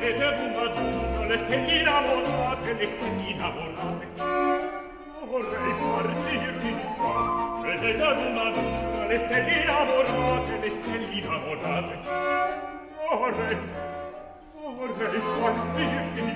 Vedete ad una le stelle innamorate, le stelle innamorate. Vorrei partirmi di qua. Vedete ad una le stelle innamorate, le stelle innamorate. Vorrei partirmi